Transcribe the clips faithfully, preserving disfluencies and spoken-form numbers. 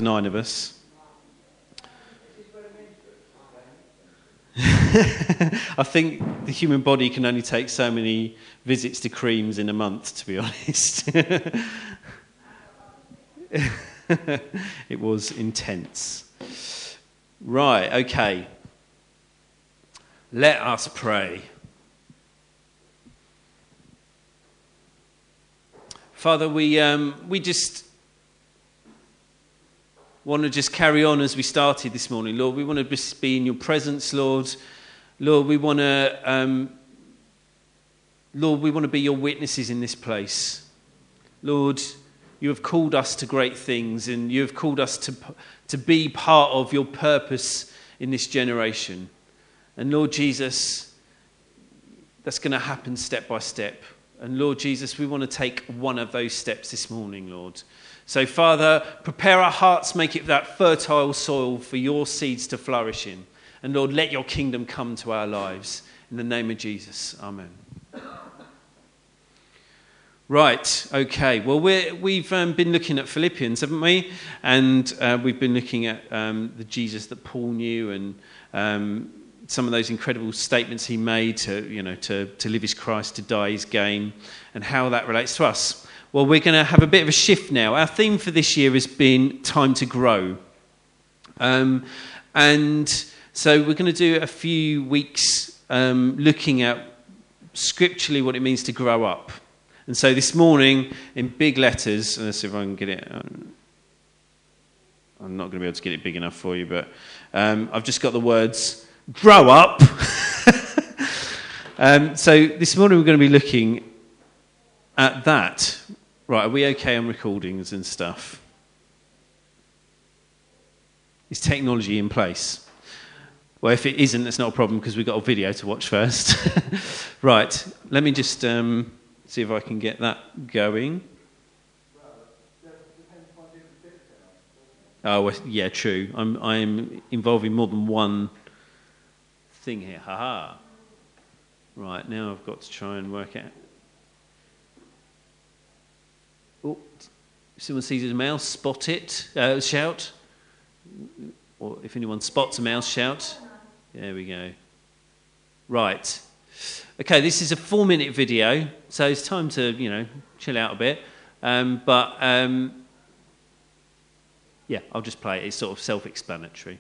nine of us. I think the human body can only take so many visits to creams in a month, to be honest. It was intense. Right, okay. Let us pray. Father, we um, we just want to just carry on as we started this morning. Lord, we want to just be in your presence, Lord. Lord, we want to, um, Lord, we want to be your witnesses in this place. Lord, you have called us to great things, and you have called us to to be part of your purpose in this generation. And Lord Jesus, that's going to happen step by step. And Lord Jesus, we want to take one of those steps this morning, Lord. So Father, prepare our hearts, make it that fertile soil for your seeds to flourish in. And Lord, let your kingdom come to our lives. In the name of Jesus, amen. Right, okay. Well, we're, we've um, been looking at Philippians, haven't we? And uh, we've been looking at um, the Jesus that Paul knew, and um, some of those incredible statements he made to, you know, to, to live is Christ, to die is gain, and how that relates to us. Well, we're going to have a bit of a shift now. Our theme for this year has been time to grow. Um, and so we're going to do a few weeks um, looking at scripturally what it means to grow up. And so this morning, in big letters, let's see if I can get it. Um, I'm not going to be able to get it big enough for you, but um, I've just got the words, grow up. um, so this morning we're going to be looking at that. Right, are we okay on recordings and stuff? Is technology in place? Well, if it isn't, that's not a problem because we've got a video to watch first. Right, let me just um, see if I can get that going. Oh, well, yeah, true. I'm I'm involving more than one thing here. Ha-ha. Right, now I've got to try and work out. Oh, if someone sees a mouse, spot it, uh, shout. Or if anyone spots a mouse, shout. There we go. Right. Okay, this is a four-minute video, so it's time to, you know, chill out a bit. Um, but, um, yeah, I'll just play it. It's sort of self-explanatory.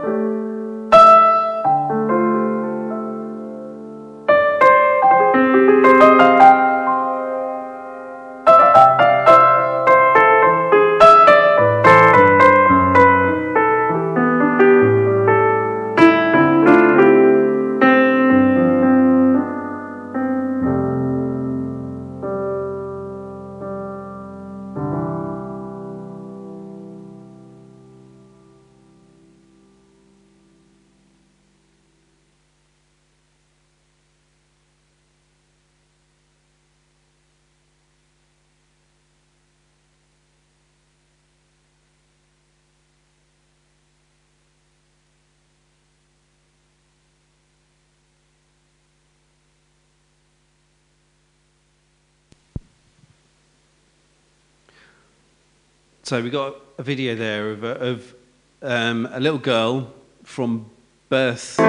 So we got a video there of, a, of um, a little girl from birth.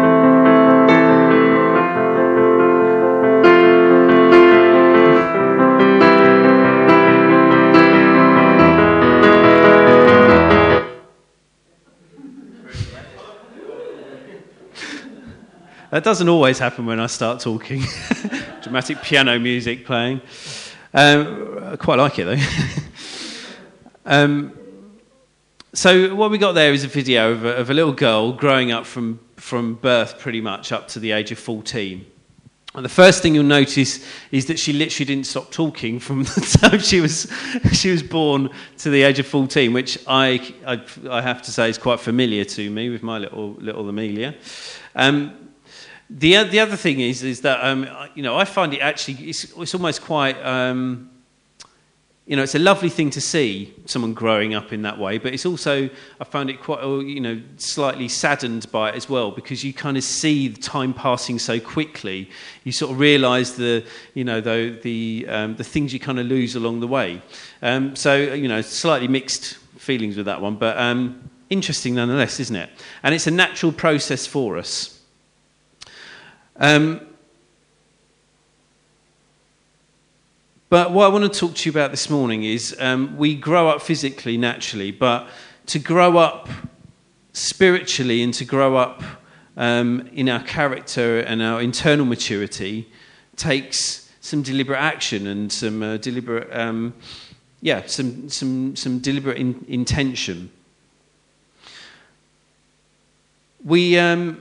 That doesn't always happen when I start talking. Dramatic piano music playing. Um, I quite like it though. Um, so what we got there is a video of a, of a little girl growing up from, from birth pretty much up to the age of fourteen. And the first thing you'll notice is that she literally didn't stop talking from the time she was she was born to the age of fourteen, which I, I, I have to say is quite familiar to me with my little little Amelia. Um, the the other thing is is that um, you know I find it actually it's, it's almost quite. Um, You know, it's a lovely thing to see someone growing up in that way, but it's also, I found it quite, you know, slightly saddened by it as well, because you kind of see the time passing so quickly. You sort of realise the, you know, the the, um, the things you kind of lose along the way. Um, so, you know, slightly mixed feelings with that one, but um, interesting nonetheless, isn't it? And it's a natural process for us. Um, But what I want to talk to you about this morning is um, we grow up physically, naturally, but to grow up spiritually and to grow up um, in our character and our internal maturity takes some deliberate action and some uh, deliberate, um, yeah, some some some deliberate in, intention. We um,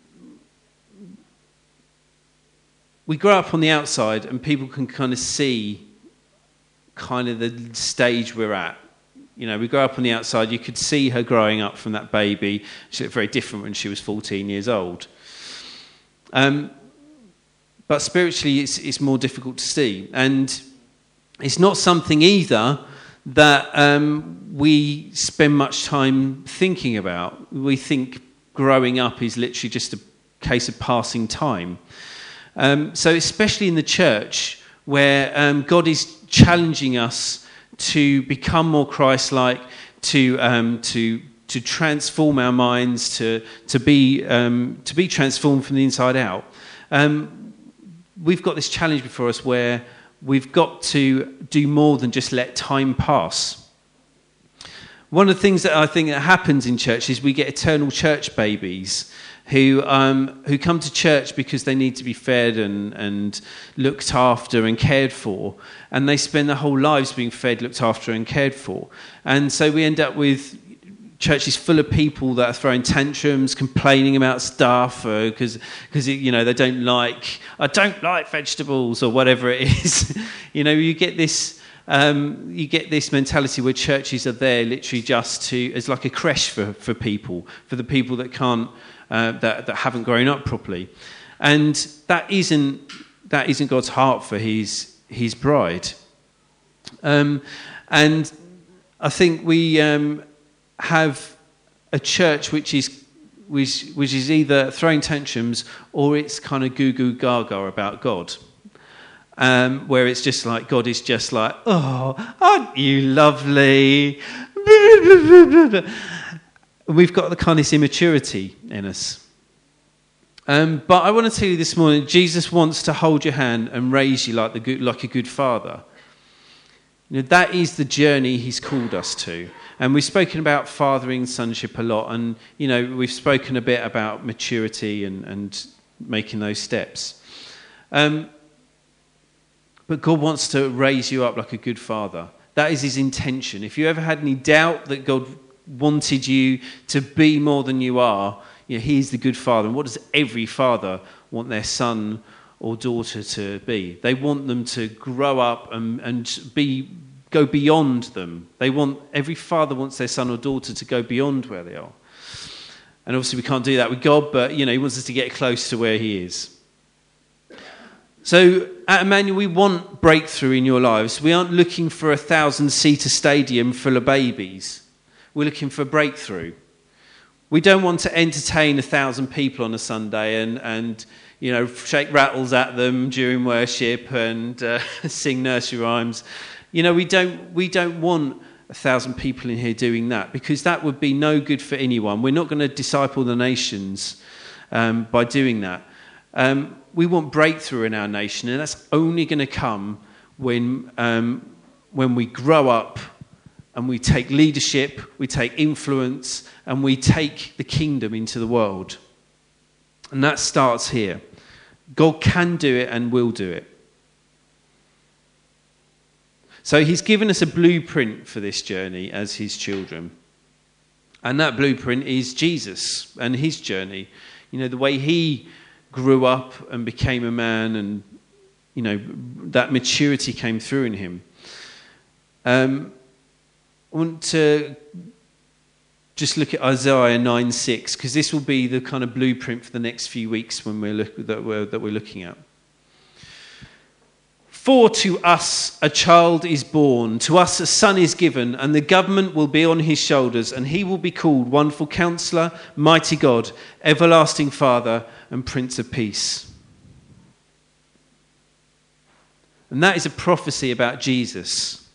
we grow up on the outside, and people can kind of see kind of the stage we're at. You know, we grow up on the outside. You could see her growing up from that baby. She looked very different when she was fourteen years old. Um, but spiritually, it's, it's more difficult to see. And it's not something either that um, we spend much time thinking about. We think growing up is literally just a case of passing time. Um, so especially in the church, where um, God is challenging us to become more Christ-like, to um, to to transform our minds, to to be um, to be transformed from the inside out. Um, we've got this challenge before us where we've got to do more than just let time pass. One of the things that I think that happens in church is we get eternal church babies who um, who come to church because they need to be fed and, and looked after and cared for, and they spend their whole lives being fed, looked after and cared for. And so we end up with churches full of people that are throwing tantrums, complaining about stuff because because you know they don't like I don't like vegetables or whatever it is. You know, you get this um, you get this mentality where churches are there literally just to as like a creche for, for people, for the people that can't. Uh, that, that haven't grown up properly, and that isn't that isn't God's heart for His His bride. Um, and I think we um, have a church which is which, which is either throwing tantrums or it's kind of goo goo gaga about God, um, where it's just like God is just like, oh, aren't you lovely? We've got the kind of this immaturity in us. Um, but I want to tell you this morning, Jesus wants to hold your hand and raise you like the good, like a good father. You know, that is the journey he's called us to. And we've spoken about fathering sonship a lot, and you know, we've spoken a bit about maturity and, and making those steps. Um, but God wants to raise you up like a good father. That is his intention. If you ever had any doubt that God wanted you to be more than you are, you know, he is the good father. And what does every father want their son or daughter to be? They want them to grow up and, and be go beyond them. They want every father wants their son or daughter to go beyond where they are. And obviously we can't do that with God, but you know, he wants us to get close to where he is. So at Emmanuel, we want breakthrough in your lives. We aren't looking for a thousand-seater stadium full of babies. We're looking for breakthrough. We don't want to entertain a thousand people on a Sunday and, and you know, shake rattles at them during worship and uh, sing nursery rhymes. You know, we don't we don't want a thousand people in here doing that, because that would be no good for anyone. We're not going to disciple the nations um, by doing that. Um, we want breakthrough in our nation, and that's only going to come when um, when we grow up and we take leadership, we take influence, and we take the kingdom into the world. And that starts here. God can do it and will do it. So he's given us a blueprint for this journey as his children. And that blueprint is Jesus and his journey. You know, the way he grew up and became a man, and, you know, that maturity came through in him. Um, I want to just look at Isaiah nine six, because this will be the kind of blueprint for the next few weeks when we're look, that, we're, that we're looking at. For to us a child is born, to us a son is given, and the government will be on his shoulders, and he will be called Wonderful Counselor, Mighty God, Everlasting Father, and Prince of Peace. And that is a prophecy about Jesus.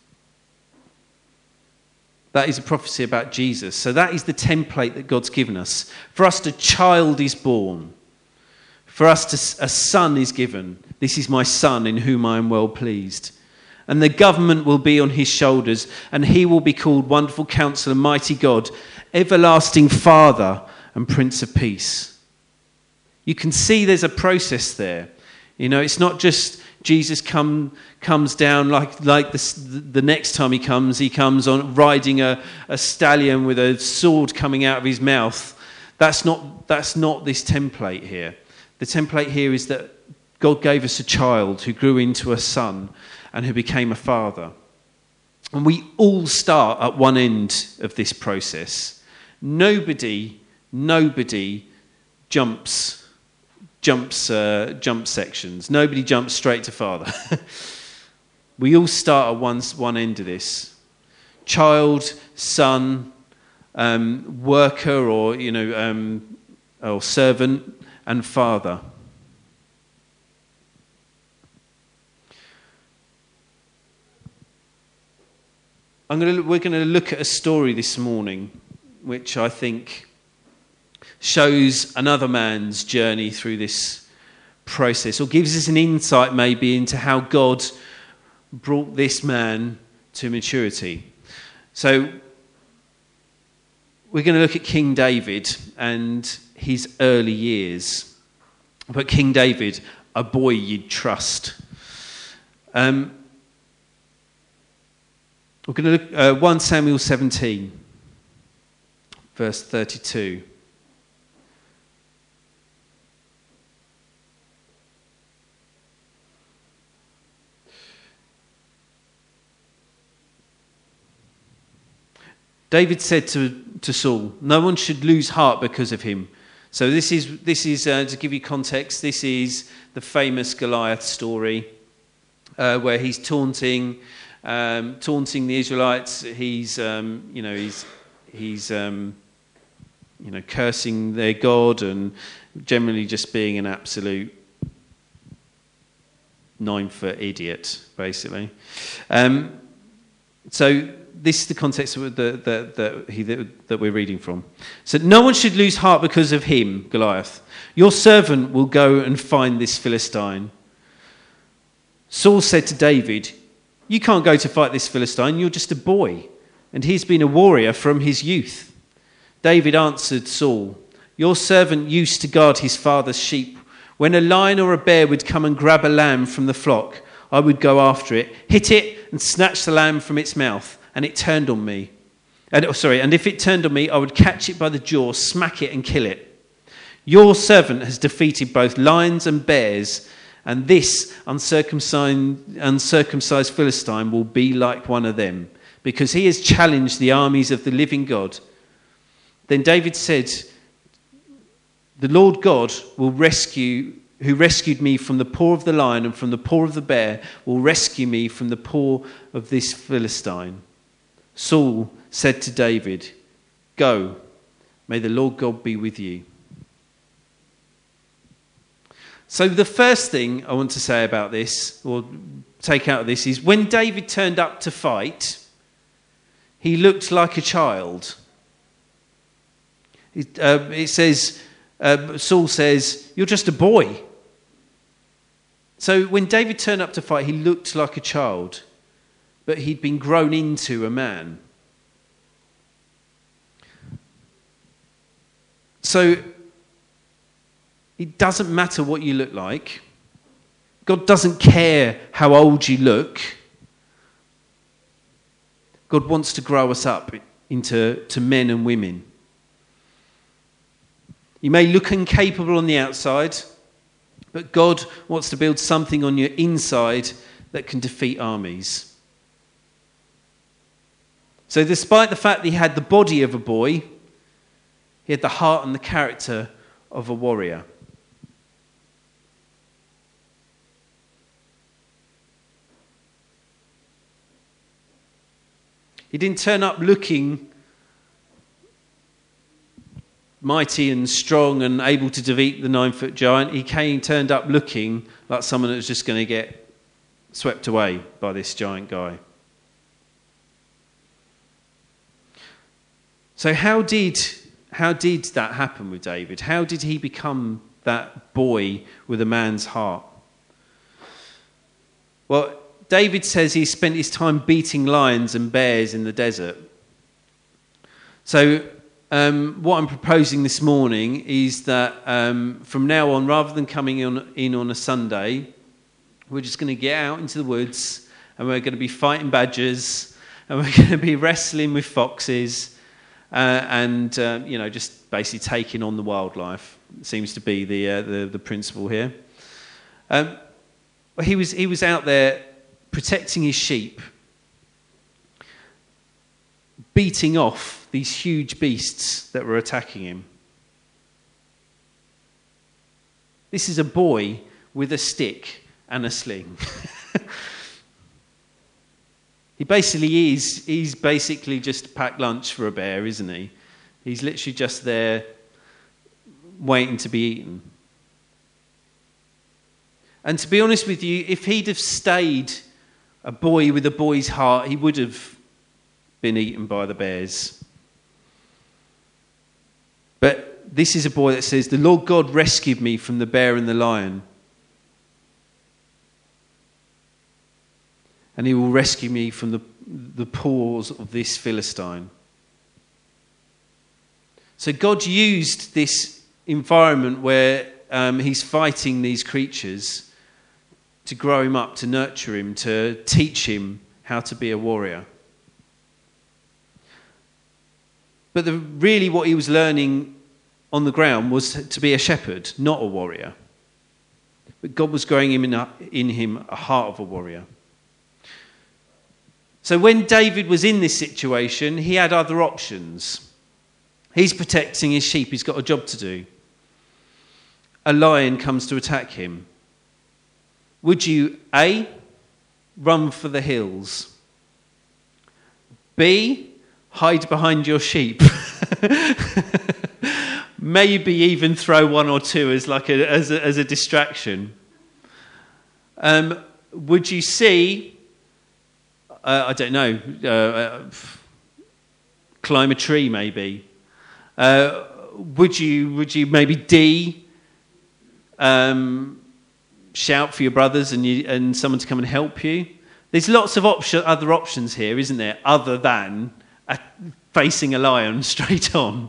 That is a prophecy about Jesus. So that is the template that God's given us. For us, a child is born. For us, to, a son is given. This is my son in whom I am well pleased. And the government will be on his shoulders, and he will be called Wonderful Counselor, Mighty God, Everlasting Father, and Prince of Peace. You can see there's a process there. You know, it's not just Jesus come comes down like like the, the next time he comes, he comes on riding a, a stallion with a sword coming out of his mouth. That's not that's not this template here. The template here is that God gave us a child who grew into a son and who became a father. And we all start at one end of this process. Nobody, nobody jumps jumps uh, jump sections. Nobody jumps straight to father. We all start at one, one end of this. Child, son, um, worker, or you know, um, or servant, and father. I'm going to, we're going to look at a story this morning, which I think shows another man's journey through this process, or gives us an insight maybe into how God brought this man to maturity. So we're going to look at King David and his early years. But King David, a boy you'd trust. Um, we're going to look at uh, First Samuel seventeen, verse thirty-two. David said to, to Saul, no one should lose heart because of him. So this is, this is uh, to give you context, this is the famous Goliath story uh, where he's taunting um, taunting the Israelites. He's, um, you know, he's, he's um, you know, cursing their God and generally just being an absolute nine-foot idiot, basically. Um, so... This is the context that, that, that, he, that, that we're reading from. So no one should lose heart because of him, Goliath. Your servant will go and find this Philistine. Saul said to David, You can't go to fight this Philistine. You're just a boy, and he's been a warrior from his youth." David answered Saul, "Your servant used to guard his father's sheep. When a lion or a bear would come and grab a lamb from the flock, I would go after it, hit it, and snatch the lamb from its mouth, and it turned on me. And, oh, sorry, and if it turned on me, I would catch it by the jaw, smack it, and kill it. Your servant has defeated both lions and bears, and this uncircumcised, uncircumcised Philistine will be like one of them, because he has challenged the armies of the living God." Then David said, "The Lord God will rescue, who rescued me from the paw of the lion and from the paw of the bear, will rescue me from the paw of this Philistine." Saul said to David, "Go, may the Lord God be with you." So the first thing I want to say about this, or take out of this, is when David turned up to fight, he looked like a child. It, uh, it says, uh, Saul says, "You're just a boy." So when David turned up to fight, he looked like a child, but he'd been grown into a man. So it doesn't matter what you look like. God doesn't care how old you look. God wants to grow us up into to men and women. You may look incapable on the outside, but God wants to build something on your inside that can defeat armies. So despite the fact that he had the body of a boy, he had the heart and the character of a warrior. He didn't turn up looking mighty and strong and able to defeat the nine-foot giant. He came, turned up looking like someone that was just going to get swept away by this giant guy. So how did how did that happen with David? How did he become that boy with a man's heart? Well, David says he spent his time beating lions and bears in the desert. So um, what I'm proposing this morning is that um, from now on, rather than coming in, in on a Sunday, we're just going to get out into the woods and we're going to be fighting badgers and we're going to be wrestling with foxes uh, and, uh, you know, just basically taking on the wildlife. It seems to be the, uh, the, the principle here. Um, he was he was out there protecting his sheep, beating off these huge beasts that were attacking him. This is a boy with a stick and a sling. He basically is, he's basically just packed lunch for a bear, isn't he? He's literally just there waiting to be eaten. And to be honest with you, if he'd have stayed a boy with a boy's heart, he would have been eaten by the bears. But this is a boy that says, "The Lord God rescued me from the bear and the lion, and he will rescue me from the, the paws of this Philistine." So God used this environment where um, he's fighting these creatures to grow him up, to nurture him, to teach him how to be a warrior. But the, really what he was learning on the ground was to be a shepherd, not a warrior. But God was growing him in, a, in him a heart of a warrior. So when David was in this situation, he had other options. He's protecting his sheep. He's got a job to do. A lion comes to attack him. Would you, A, run for the hills? B, hide behind your sheep? Maybe even throw one or two as like a, as a, as a distraction. Um, would you C, uh, I don't know, uh, uh, climb a tree maybe? Uh, would you would you maybe D, um, shout for your brothers and you, and someone to come and help you? There's lots of option, other options here, isn't there, other than a, facing a lion straight on.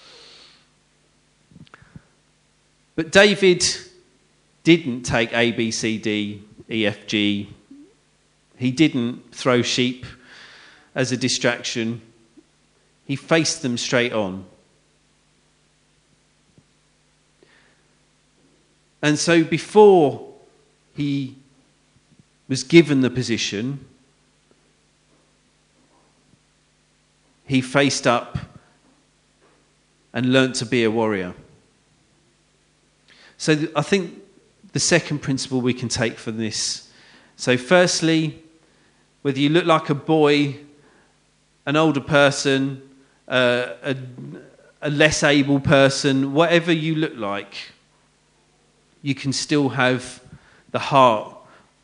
But David didn't take A, B, C, D, E, F, G. He didn't throw sheep as a distraction. He faced them straight on. And so before he was given the position, he faced up and learnt to be a warrior. So th- I think the second principle we can take from this. So firstly, whether you look like a boy, an older person, uh, a, a less able person, whatever you look like, you can still have the heart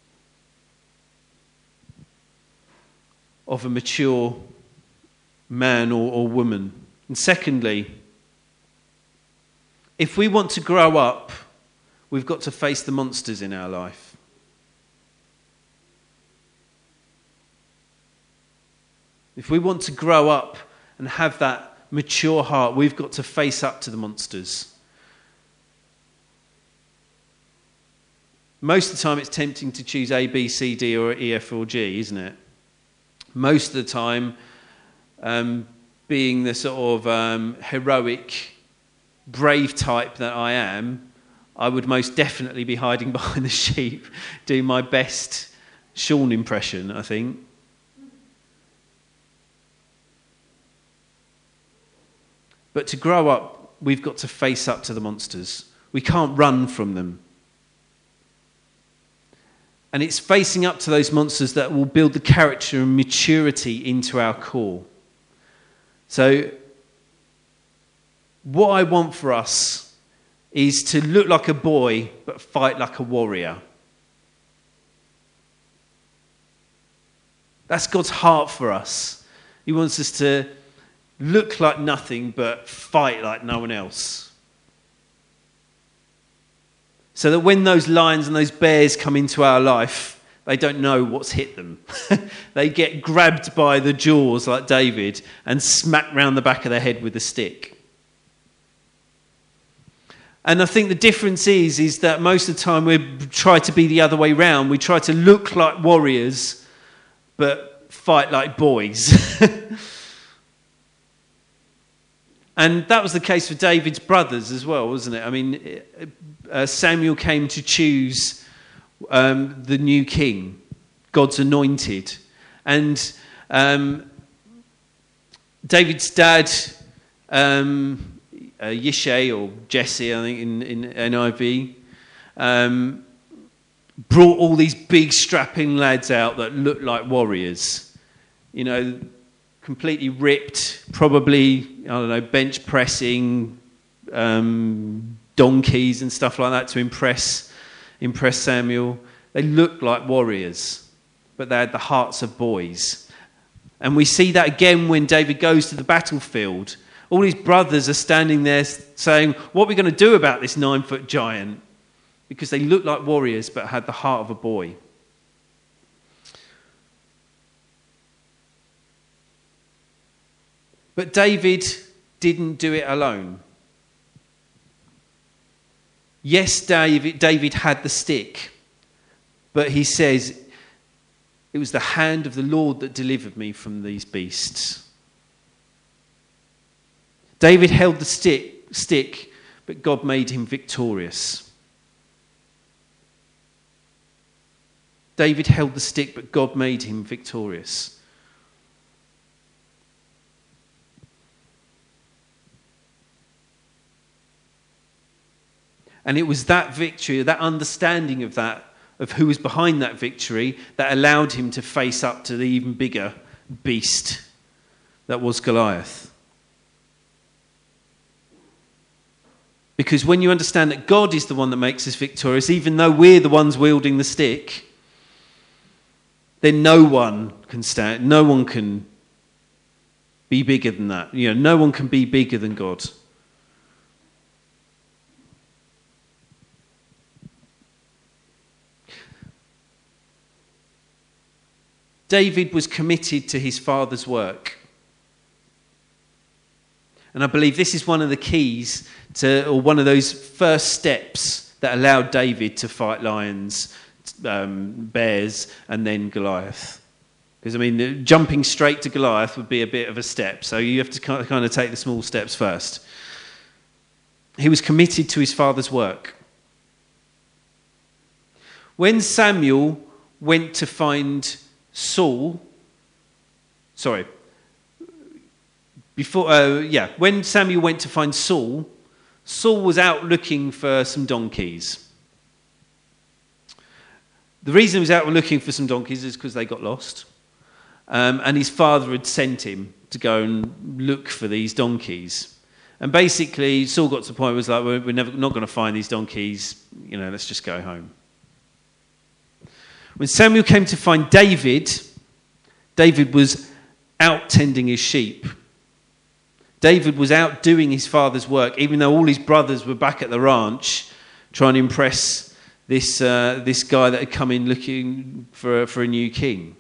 of a mature man or, or woman. And secondly, if we want to grow up, we've got to face the monsters in our life. If we want to grow up and have that mature heart, we've got to face up to the monsters. Most of the time it's tempting to choose A, B, C, D or E, F or G, isn't it? Most of the time, um, being the sort of um, heroic, brave type that I am, I would most definitely be hiding behind the sheep, doing my best Sean impression, I think. But to grow up, we've got to face up to the monsters. We can't run from them. And it's facing up to those monsters that will build the character and maturity into our core. So, what I want for us is to look like a boy, but fight like a warrior. That's God's heart for us. He wants us to look like nothing, but fight like no one else. So that when those lions and those bears come into our life, they don't know what's hit them. They get grabbed by the jaws like David and smacked round the back of their head with a stick. And I think the difference is, is that most of the time we try to be the other way round. We try to look like warriors, but fight like boys. And that was the case for David's brothers as well, wasn't it? I mean, uh, Samuel came to choose um, the new king, God's anointed. And um, David's dad, um, uh, Yishai or Jesse, I think in, in N I V, um, brought all these big strapping lads out that looked like warriors. You know, completely ripped, probably, I don't know, bench pressing, um, donkeys and stuff like that to impress impress Samuel. They looked like warriors, but they had the hearts of boys. And we see that again when David goes to the battlefield. All his brothers are standing there saying, what are we going to do about this nine-foot giant? Because they looked like warriors, but had the heart of a boy. But David didn't do it alone. Yes, David, David had the stick, but he says, it was the hand of the Lord that delivered me from these beasts. David held the stick, stick, but God made him victorious. David held the stick, but God made him victorious. And it was that victory, that understanding of that, of who was behind that victory, that allowed him to face up to the even bigger beast that was Goliath. Because when you understand that God is the one that makes us victorious, even though we're the ones wielding the stick, then no one can stand, no one can be bigger than that. You know, no one can be bigger than God. David was committed to his father's work. And I believe this is one of the keys to, or one of those first steps that allowed David to fight lions, um, bears, and then Goliath. Because, I mean, jumping straight to Goliath would be a bit of a step. So you have to kind of take the small steps first. He was committed to his father's work. When Samuel went to find Saul, sorry, before, uh, yeah, when Samuel went to find Saul, Saul was out looking for some donkeys. The reason he was out looking for some donkeys is because they got lost. Um, and his father had sent him to go and look for these donkeys. And basically, Saul got to the point where he was like, we're, we're never, not going to find these donkeys. You know, let's just go home. When Samuel came to find David, David was out tending his sheep. David was out doing his father's work, even though all his brothers were back at the ranch trying to impress this uh, this guy that had come in looking for, for a new king.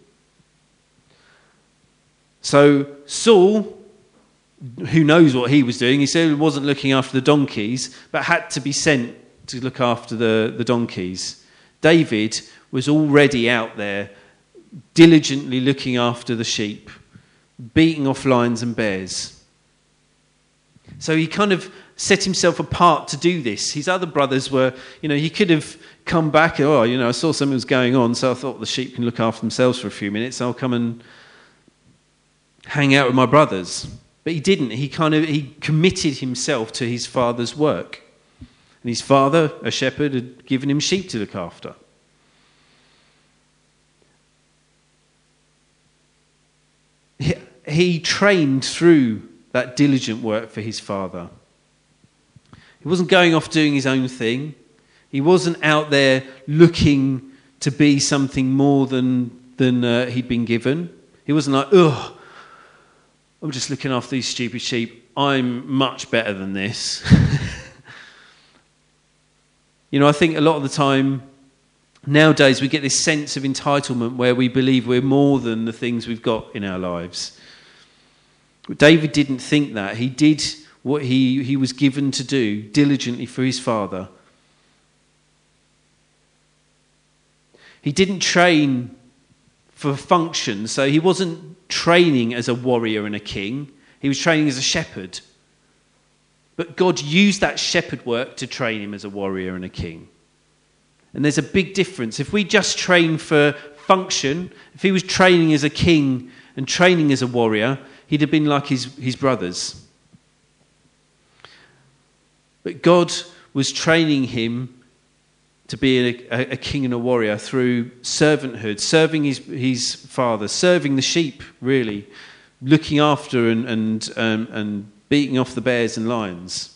So Saul, who knows what he was doing, he said he wasn't looking after the donkeys, but had to be sent to look after the, the donkeys. David was already out there diligently looking after the sheep, beating off lions and bears. So he kind of set himself apart to do this. His other brothers were, you know, he could have come back, oh, you know, I saw something was going on, so I thought the sheep can look after themselves for a few minutes. I'll come and hang out with my brothers. But he didn't. He kind of, he committed himself to his father's work. And his father, a shepherd, had given him sheep to look after. He, he trained through that diligent work for his father. He wasn't going off doing his own thing. He wasn't out there looking to be something more than, than uh, he'd been given. He wasn't like, ugh, I'm just looking after these stupid sheep. I'm much better than this. You know, I think a lot of the time nowadays we get this sense of entitlement where we believe we're more than the things we've got in our lives. David didn't think that. He did what he, he was given to do diligently for his father. He didn't train for function, so he wasn't training as a warrior and a king. He was training as a shepherd. But God used that shepherd work to train him as a warrior and a king. And there's a big difference. If we just train for function, if he was training as a king and training as a warrior, he'd have been like his, his brothers. But God was training him to be a, a king and a warrior through servanthood, serving his, his father, serving the sheep, really, looking after and, and, um, and beating off the bears and lions.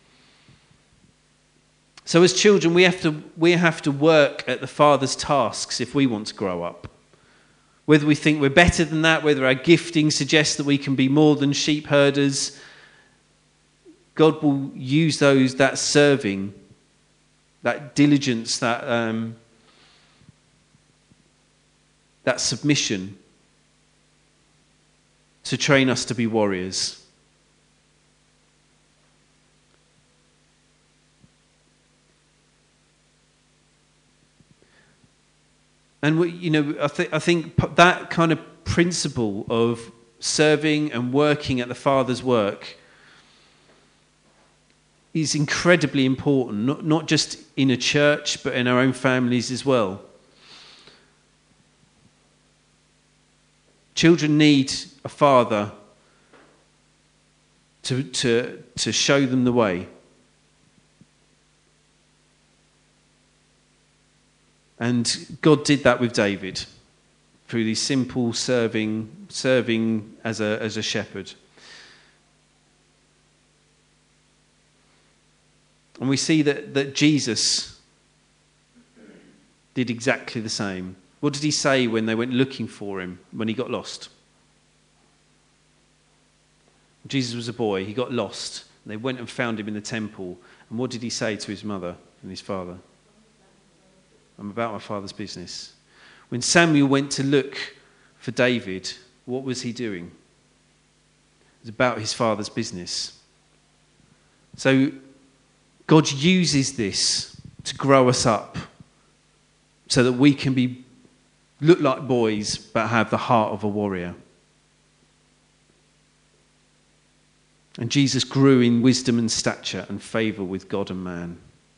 So as children, we have to, we have to work at the Father's tasks if we want to grow up. Whether we think we're better than that, whether our gifting suggests that we can be more than sheep herders, God will use those, that serving, that diligence, that um, that submission to train us to be warriors. And we, you know, I, th- I think that kind of principle of serving and working at the Father's work is incredibly important, not, not just in a church, but in our own families as well. Children need a father to, to, to show them the way. And God did that with David through these simple serving, serving as a, as a shepherd. And we see that, that Jesus did exactly the same. What did he say when they went looking for him, when he got lost? Jesus was a boy, he got lost. They went and found him in the temple. And what did he say to his mother and his father? I'm about my father's business. When Samuel went to look for David, what was he doing? It was about his father's business. So God uses this to grow us up so that we can be look like boys but have the heart of a warrior. And Jesus grew in wisdom and stature and favour with God and man.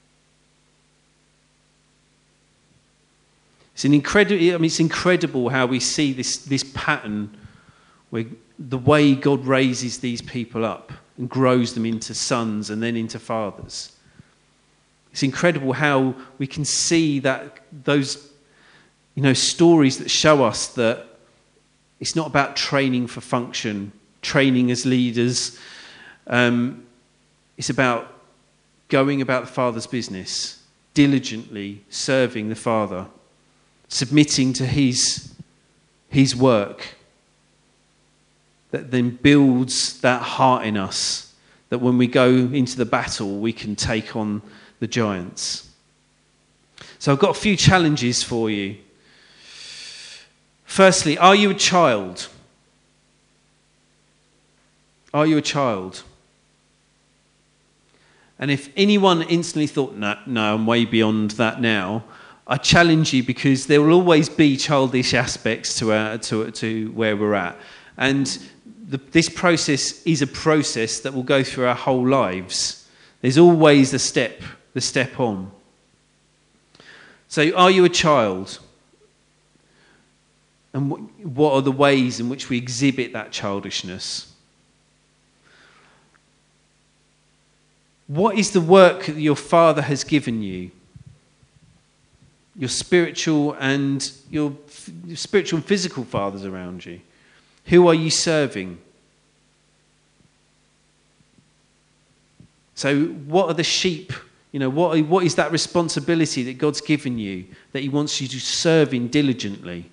It's an incredible. I mean, it's incredible how we see this this pattern where the way God raises these people up and grows them into sons and then into fathers. It's incredible how we can see that those, you know, stories that show us that it's not about training for function, training as leaders. Um, it's about going about the Father's business, diligently serving the Father, submitting to his, his work, that then builds that heart in us, that when we go into the battle, we can take on the giants. So I've got a few challenges for you. Firstly, are you a child? Are you a child? And if anyone instantly thought, no, no, I'm way beyond that now, I challenge you, because there will always be childish aspects to our, to, to where we're at. And the, this process is a process that will go through our whole lives. There's always a step, the step on. So are you a child? And what, what are the ways in which we exhibit that childishness? What is the work that your Father has given you? Your spiritual and your, your spiritual and physical fathers around you. Who are you serving? So what are the sheep? You know, what, what is that responsibility that God's given you that he wants you to serve in diligently?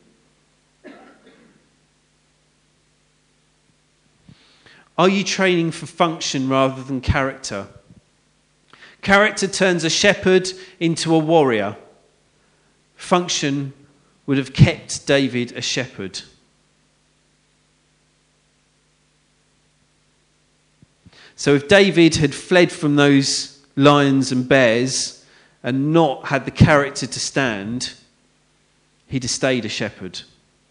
Are you training for function rather than character? Character turns a shepherd into a warrior. Function would have kept David a shepherd. So if David had fled from those lions and bears and not had the character to stand, he'd have stayed a shepherd.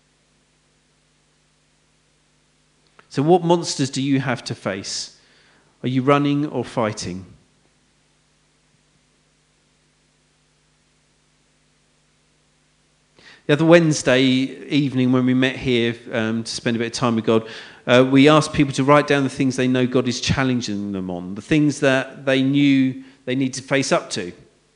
So what monsters do you have to face? Are you running or fighting? The other Wednesday evening when we met here um, to spend a bit of time with God, uh, we asked people to write down the things they know God is challenging them on, the things that they knew they need to face up to.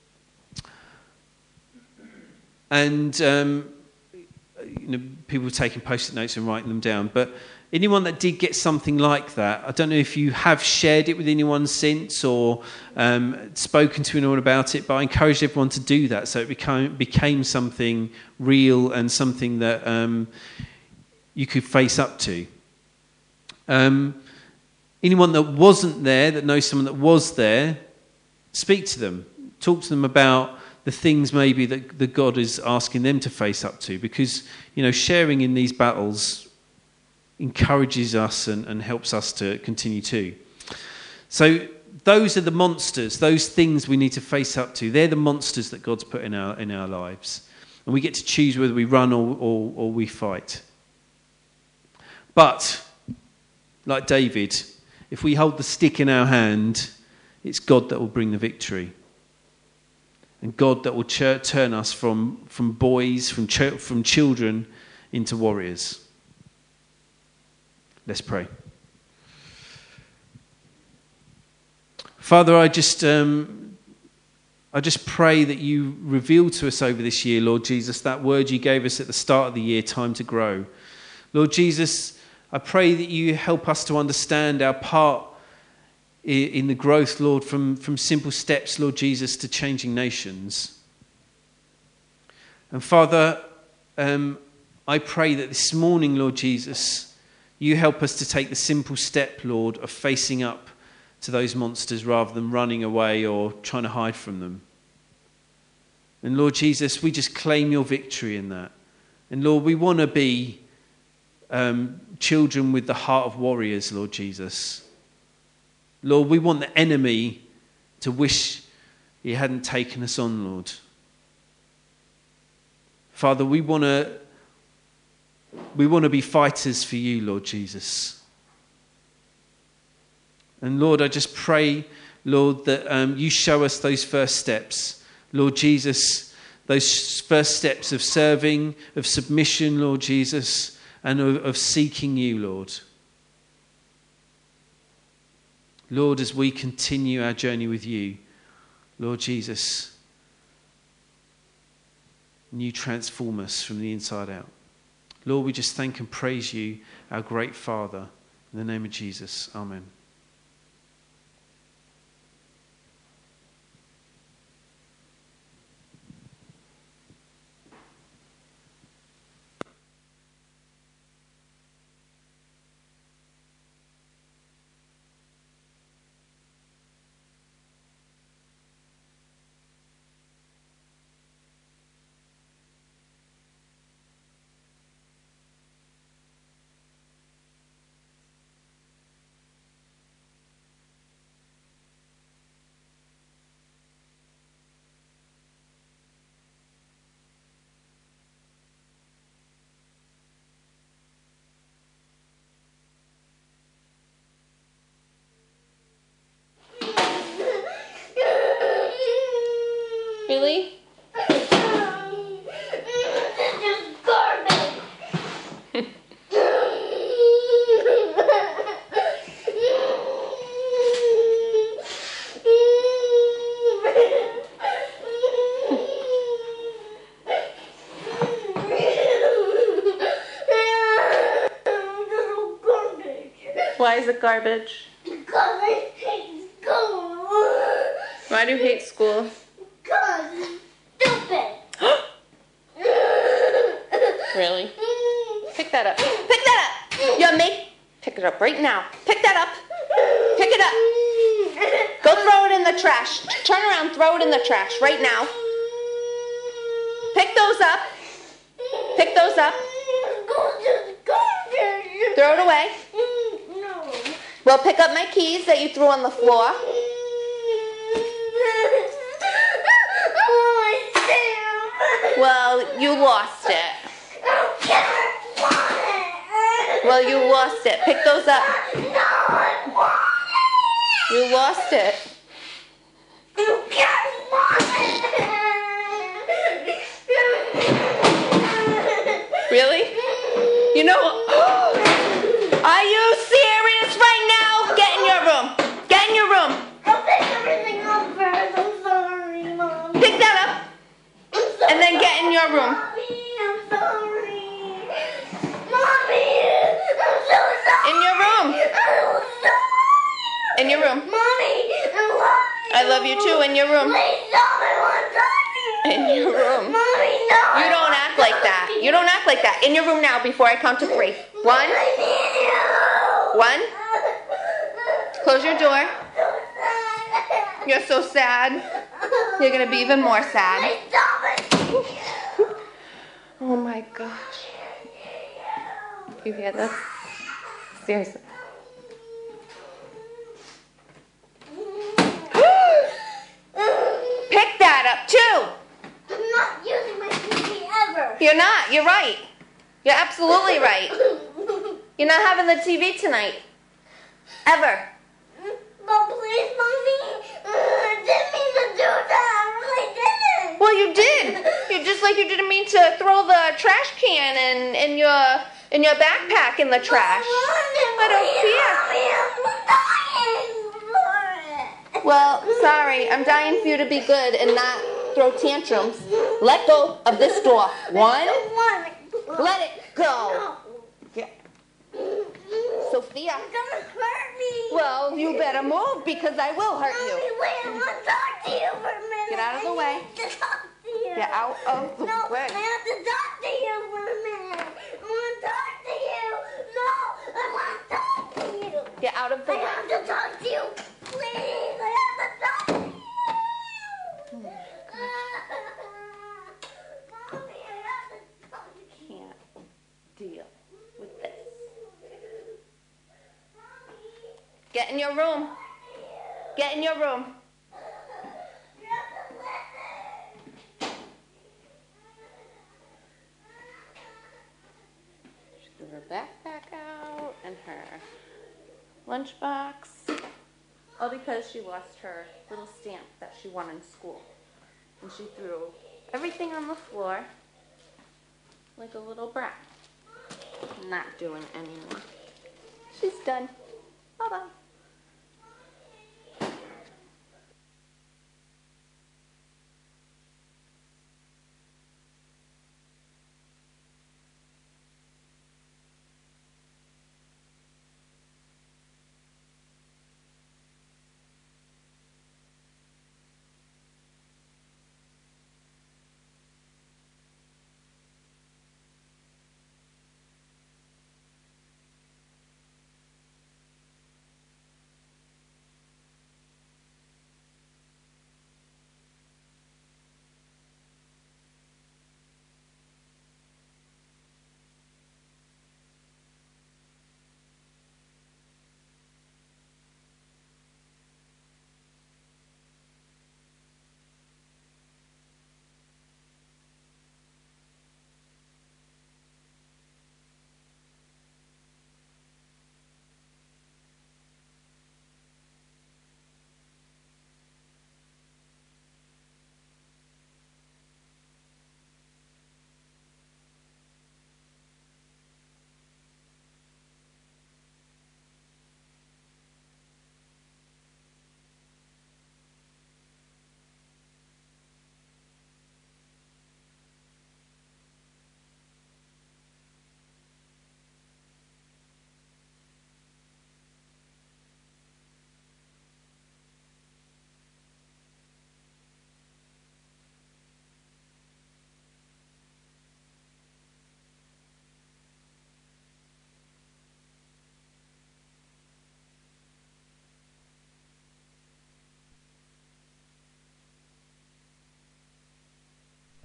And um, you know, people were taking post-it notes and writing them down. But anyone that did get something like that, I don't know if you have shared it with anyone since or um, spoken to anyone about it, but I encouraged everyone to do that so it became, became something real and something that um, you could face up to. Um, anyone that wasn't there, that knows someone that was there, speak to them. Talk to them about the things maybe that, that God is asking them to face up to, because, you know, sharing in these battles encourages us and, and helps us to continue too. So those are the monsters, those things we need to face up to. They're the monsters that God's put in our in our lives. And we get to choose whether we run or, or, or we fight. But, like David, if we hold the stick in our hand, it's God that will bring the victory. And God that will ch- turn us from, from boys, from ch- from children, into warriors. Let's pray. Father, I just um, I just pray that you reveal to us over this year, Lord Jesus, that word you gave us at the start of the year, time to grow. Lord Jesus, I pray that you help us to understand our part in the growth, Lord, from, from simple steps, Lord Jesus, to changing nations. And Father, um, I pray that this morning, Lord Jesus, you help us to take the simple step, Lord, of facing up to those monsters rather than running away or trying to hide from them. And Lord Jesus, we just claim your victory in that. And Lord, we want to be um, children with the heart of warriors, Lord Jesus. Lord, we want the enemy to wish he hadn't taken us on, Lord. Father, we want to we want to be fighters for you, Lord Jesus. And Lord, I just pray, Lord, that um, you show us those first steps. Lord Jesus, those first steps of serving, of submission, Lord Jesus, and of, of seeking you, Lord. Lord, as we continue our journey with you, Lord Jesus, you transform us from the inside out. Lord, we just thank and praise you, our great Father. In the name of Jesus, amen. Really? Why is it garbage? Because I hate school. Why do you hate school? Because it's stupid. Really? Pick that up. Pick that up! Yummy! Pick it up right now. Pick that up. Pick it up. Go throw it in the trash. Turn around, throw it in the trash right now. Pick those up. Pick those up. Throw it away. No. Well, pick up my keys that you threw on the floor. Well, you lost it. Well, you lost it. Pick those up. You lost it. Really? You know, are you serious right now? Get in your room. Get in your room. I'll pick everything up first. I'm sorry, Mom. Pick that up and then get in your room. Mommy, I'm sorry. Mommy, I'm so sorry. In your room. I'm sorry. In your room. Mommy, I love you. I love you too. In your room. Please stop. I want to talk to you. In your room. Mommy, no. You don't act like that. You don't act like that. In your room now before I count to three. One. I need you. One. Close your door. You're so sad. You're going to be even more sad. Stop it. Oh my gosh. You hear this? Seriously. Pick that up too. I'm not using my T V ever. You're not. You're right. You're absolutely right. You're not having the T V tonight. Ever. But please, Mommy, I didn't mean to do that. I really didn't. Well, you did. You just like you didn't mean to throw the trash can and in your in your backpack in the trash. I don't care. Well, sorry. I'm dying for you to be good and not throw tantrums. Let go of this door. One. Let it go. Yeah. Sophia. It's gonna hurt me. Well, you better move because I will hurt Mommy, you. wait, I want to talk to you for a minute. Get out of the I way. need to talk to you. Get out of the no, way. I have to talk to you for a minute. I want to talk to you. No, I want to talk to you. Get out of the I way. have to talk to you. Please, I have to talk to you. Oh my Mommy, I have to talk to you. Can't deal with this. Get in your room. Get in your room. She threw her backpack out and her lunchbox. All because she lost her little stamp that she won in school. And she threw everything on the floor like a little brat. Not doing it anymore. She's done. Bye-bye.